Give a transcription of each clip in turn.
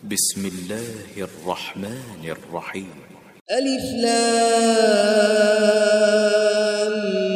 بسم الله الرحمن الرحيم. ألف لام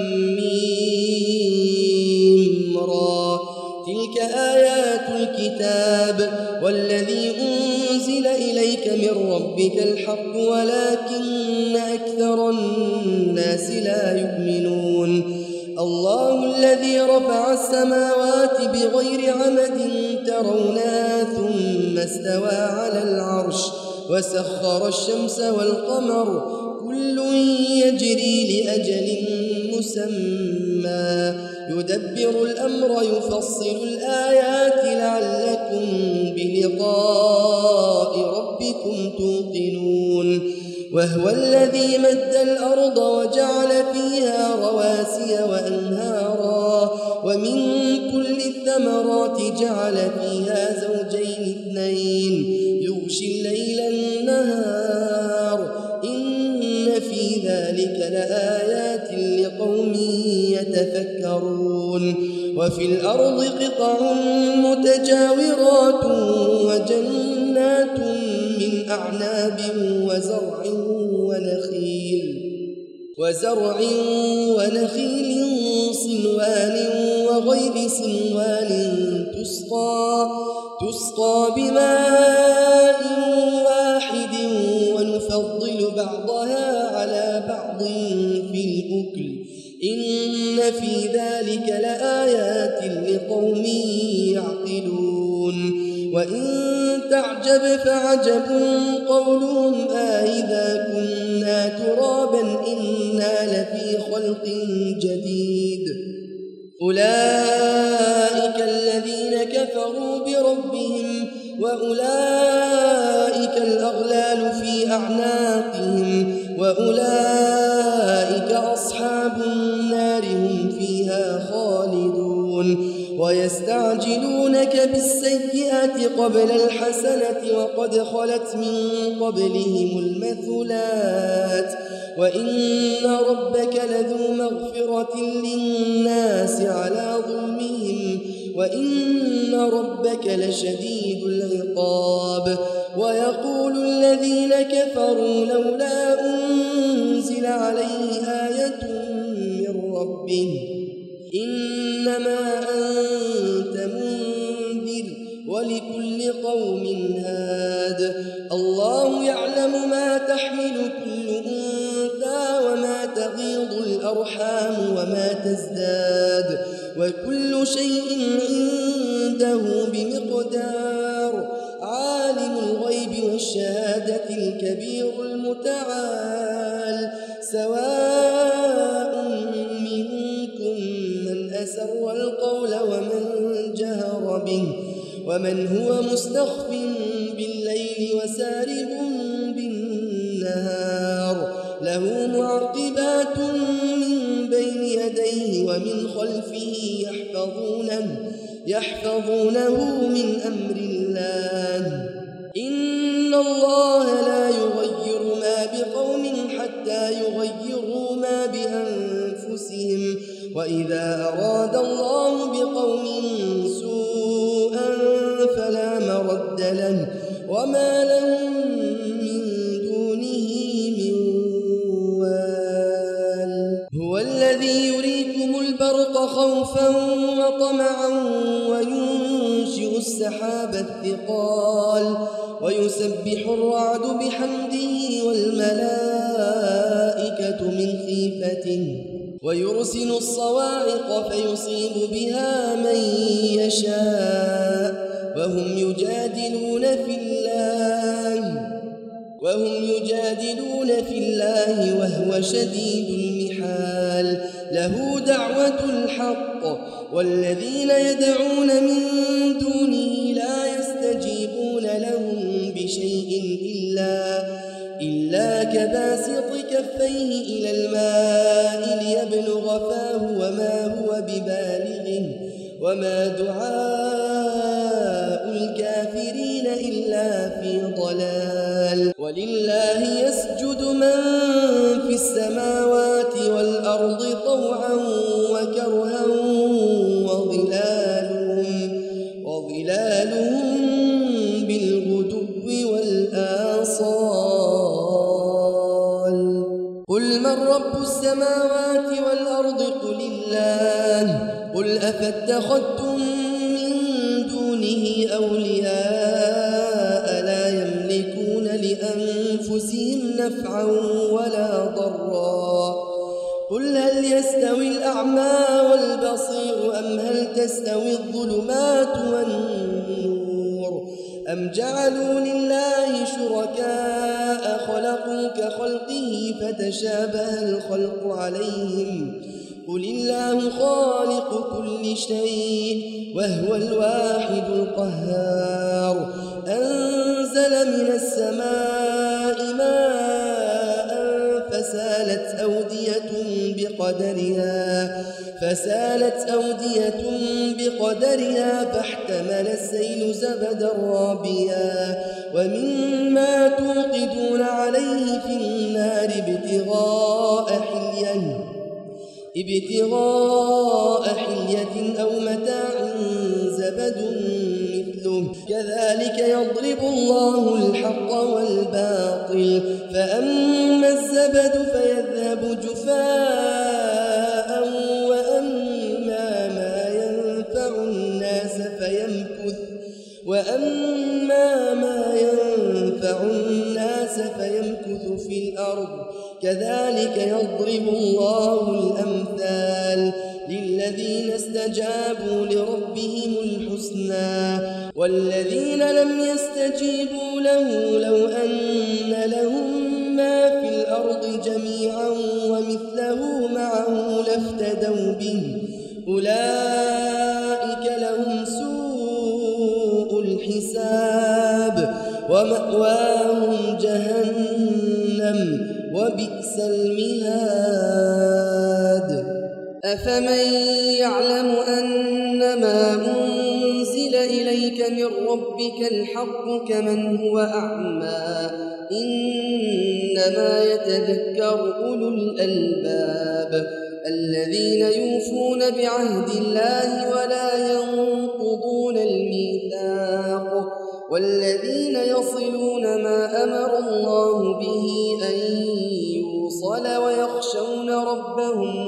ميم را، تلك آيات الكتاب والذي أنزل إليك من ربك الحق ولكن أكثر الناس لا يؤمنون. الله الذي رفع السماوات بغير عمد ترونها ثم استوى على العرش وسخر الشمس والقمر كل يجري لأجل مسمى يدبر الأمر يفصل الآيات لعلكم بلقاء ربكم توقنون. وهو الذي مد الأرض وجعل فيها رواسي وأنهارا ومن كل الثمرات جعل فيها زوجين اثنين يغشي الليل النهار إن في ذلك لآيات لقوم يتفكرون. وفي الأرض قطع متجاورات وجنات من أعناب وزرع ونخيل صنوان وغير صنوان تسقى بماء واحد ونفضل بعضها على بعض في الأكل إن في ذلك لآيات لقوم يعقلون. وإن تعجب فعجب قولهم أإذا كنا ترابا إنا لفي خلق جديد. أولئك الذين كفروا بربهم وأولئك الأغلال في أعناقهم وأولئك أصحاب النار هم فيها خالدون. ويستعجلونك بالسيئات قبل الحسنة وقد خلت من قبلهم المثلات وإن ربك لذو مغفرة للناس على ظلمهم وإن ربك لشديد العقاب. ويقول الذين كفروا لولا أنزل عليه آية من ربه إنما أنت منذر ولكل قوم هاد. الله يعلم ما تحمل كل أنثى وما تغيض الأرحام وما تزداد وكل شيء عنده بمقدار. عالم الغيب والشهادة الكبير المتعال سواء منكم من أسر القول ومن جهر به ومن هو مستخف بالليل وسارب بالنهار له معقبات من بين يديه ومن خلفه يحفظونه من أمر الله. إن الله لا يغير ما بقوم حتى يغيروا ما بأنفسهم وإذا أراد الله بقوم سوءا فلا مرد له وما لهم من دونه من وال. هو الذي يريكم البرق خوفا وطمعا وينشئ السحاب الثقال ويسبح الرعد بحمده والملائكة من خيفته ويرسل الصواعق فيصيب بها من يشاء وهم يجادلون في الله وهو شديد المحال. له دعوة الحق والذين يدعون من دونه لا يستجيبون لهم بشيء إلا كباسط كفيه إلى الماء ليبلغ فاه وما هو ببالغه وما دعاء الكافرين إلا في ضلال. ولله يسجد من في السماوات والأرض طوعا وكرها وظلالهم بالغدو قل من رب السماوات والأرض قل الله قل أفاتخذتم من دونه أولياء لا يملكون لأنفسهم نفعا ولا ضرا قل هل يستوي الأعمى والبصير أم هل تستوي الظلمات والنور أم جعلوا لله شركاء خلقوا كخلقه فتشابه الخلق عليهم قل الله خالق كل شيء وهو الواحد القهار أنزل من السماء ماء فسالت أودية بقدرها فاحتمل السيل زبدا رابيا ومما توقدون عليه في النار ابتغاء حلية أو متاع زبد مثله كذلك يضرب الله الحق والباطل فأما الزبد فيذهب جفاء وأما ما ينفع الناس فيمكث في الأرض كذلك يضرب الله الأمثال للذين استجابوا لربهم الحسنى والذين لم يستجيبوا له لو أن لهم ما في الأرض جميعا ومثله معه لافتدوا به أولئك لهم سوء الحساب ومأواهم جهنم وبئس المهاد أفمن يعلم أنما أنزل إليك من ربك الحق كمن هو أعمى إنما يتذكر أولو الألباب الذين يوفون بعهد الله ولا ينقضون الميثاق والذين يصلون ما أمر الله به أن يوصل ويخشون ربهم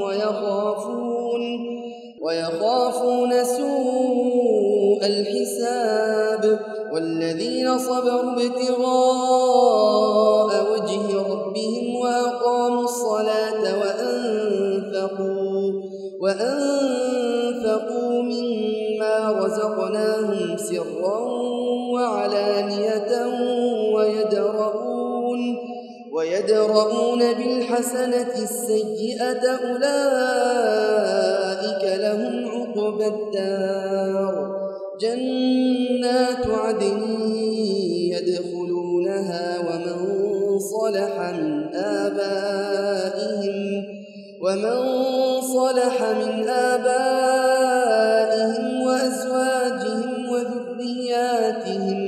ويخافون سوء الحساب والذين صبروا ابتغاء وجه ربهم وأقاموا الصلاة وأنفقوا مما رزقناهم سرا وعلانية ويدرؤون بالحسنة السيئة أولئك لهم عقبى الدار جنات عدن يدخلونها ومن صلح من آبائهم وأزواجهم وذرياتهم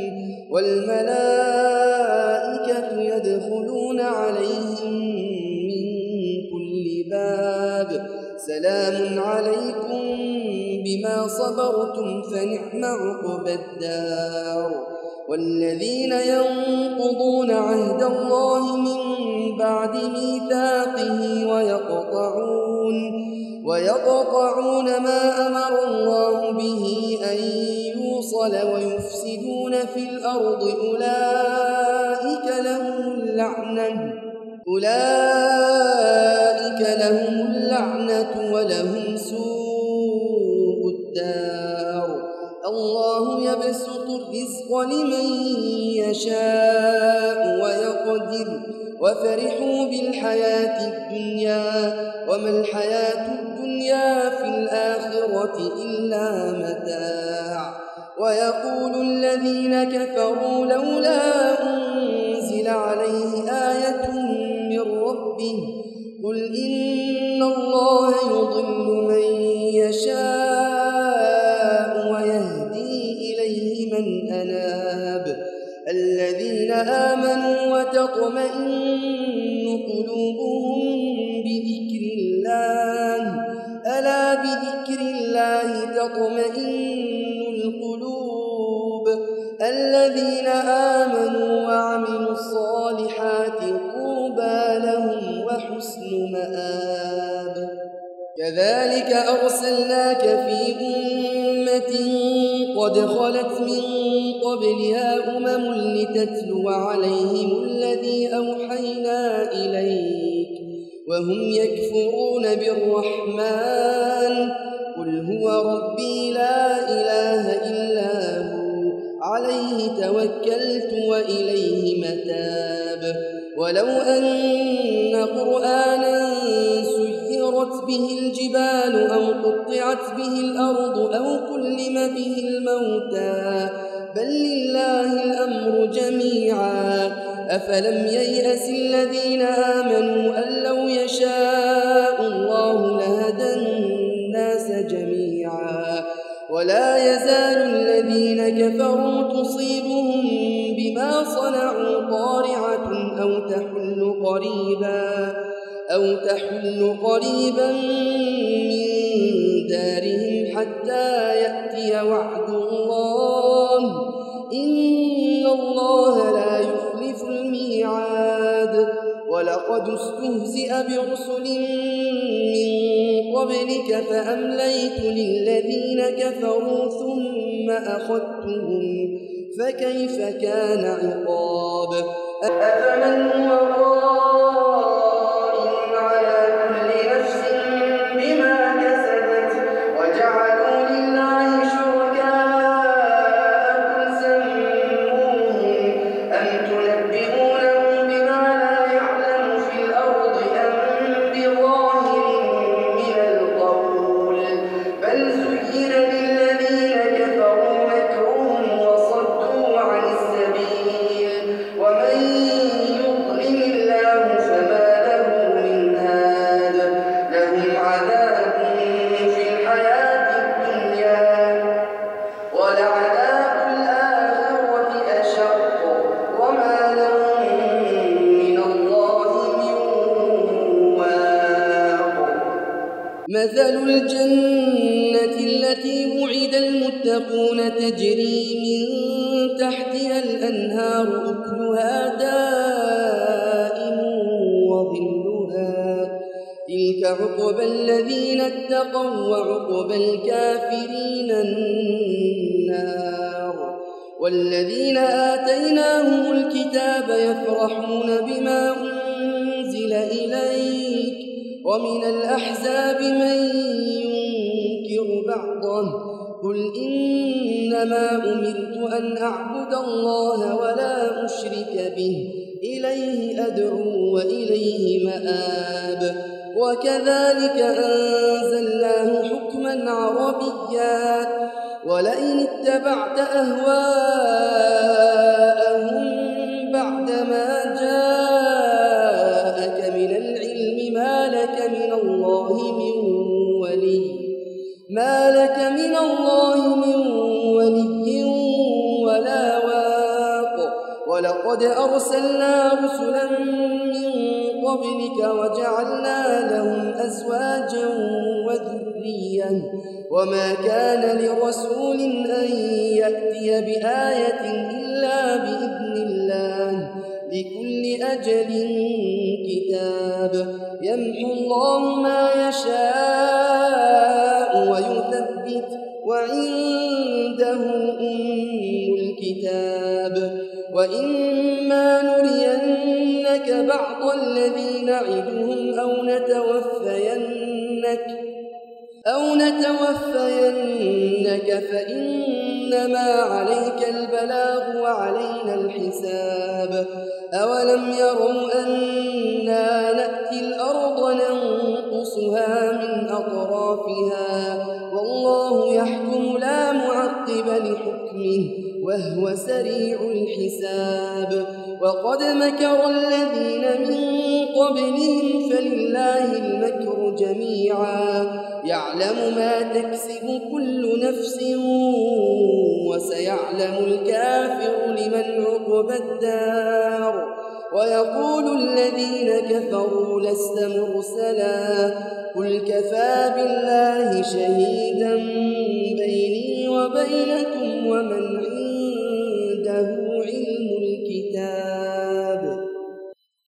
والملائكة يدخلون عليهم من كل باب سلام عليكم بما صبرتم فنعم عقبى الدار والذين ينقضون عهد الله من بعد ميثاقه ويقطعون ما أمر الله به أن يوصل ويفسدون في الأرض أولئك لهم اللعنة ولهم سوء الدار الله يبسط الرزق لمن يشاء ويقدر وفرحوا بالحياة الدنيا وما الحياة الدنيا في الآخرة إلا متاع ويقول الذين كفروا لولا أنزل عليه آية من ربه قل إن الله يضل من يشاء ويهدي إليه من أناب الذين آمنوا وتطمئن قلوبهم بذكر الله ألا بذكر الله تطمئن القلوب الذين آمنوا وعملوا الصالحات طوبى لهم وحسن كذلك أرسلناك في أمة قد خلت من قبلها أمم لتتلو عليهم الذي أوحينا إليك وهم يكفرون بالرحمن قل هو ربي لا إله إلا هو عليه توكلت وإليه متاب ولو أن قرآنا سيرت به الجبال أو قطعت به الأرض أو كلم به الموتى بل لله الأمر جميعا أفلم ييأس الذين آمنوا أن لو يشاء الله لهدى الناس جميعا ولا يزال الذين كفروا تصيبهم بما صنعوا قارعة أو تحل قريبا من دارهم حتى يأتي وعد الله إن الله لا يخلف الميعاد ولقد استهزئ برسل من قبلك فأمليت للذين كفروا ثم أخذتهم فكيف كان عقاب أفمن هو قائم على كل نفس بما كسبت وجعلوا لله شركاء قل سموهم أم تنبئونه بما لا يعلم في الأرض أم بظاهر من القول بل زين للذين كفروا مكرهم وصدوا عن السبيل ومن يضلل الله فما له من هاد لهم عذاب في الحياة الدنيا ولعذاب الآخرة أشق وما لهم من الله من واق مثل الجنة التي وعد المتقون تجري من تحتها الأنهار أكلها دائم وظلها تلك عقبى الذين اتقوا وعقبى الكافرين النار والذين آتيناهم الكتاب يفرحون بما أنزل إليك ومن الأحزاب من ينكر بعضه قل إنما أمرت أن أعبد الله ولا أشرك به إليه أدعو وإليه مآب وكذلك أنزلناه حكما عربيا ولئن اتبعت أهواءهم بعدما جاءك من العلم ما لك من الله من ولي ولا واق ولقد أرسلنا رسلا من قبلك وجعلنا لهم أزواجا وذرية وما كان لرسول أن يأتي بآية إلا بإذن الله لكل أجل كتاب يمحو الله ما يشاء ويثبت وعنده أم الكتاب وإما نرينك بعض الذي نعدهم أو نتوفينك فإنما عليك البلاغ وعلينا الحساب أولم يروا أنا نأتي الأرض ننقصها من أطرافها والله يحكم لا معقب لحكمه وهو سريع الحساب وقد مكر الذين من قبلهم فلله المكر جميعا يعلم ما تكسب كل نفس وسيعلم الكافر لمن عقبى الدار ويقول الذين كفروا لست مرسلا قل كفى بالله شهيدا بيني وبينكم ومن